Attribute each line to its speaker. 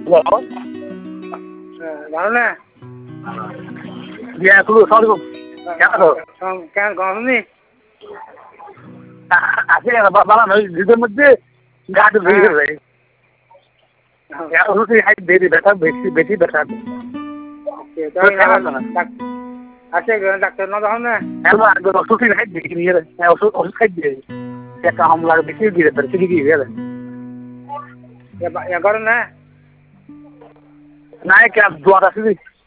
Speaker 1: ভালো না
Speaker 2: ইয়া তুই সরি কেন
Speaker 1: কেন গরমনি
Speaker 2: আছে বাবা নয় দুধের মধ্যে গাড়ি ভেঙে যায় ওষুধ খাই বেশি ব্যথা বেশি ব্যথা
Speaker 1: আছে ডাক্তার না তখন না
Speaker 2: ওষুধ খাই বেশি নিয়ে ওষুধ খাই দিয়ে একটা হামলা বেশি দিয়ে দেয় ঠিক কি গেলে
Speaker 1: গরম না
Speaker 2: নাই কে দোয়া আছে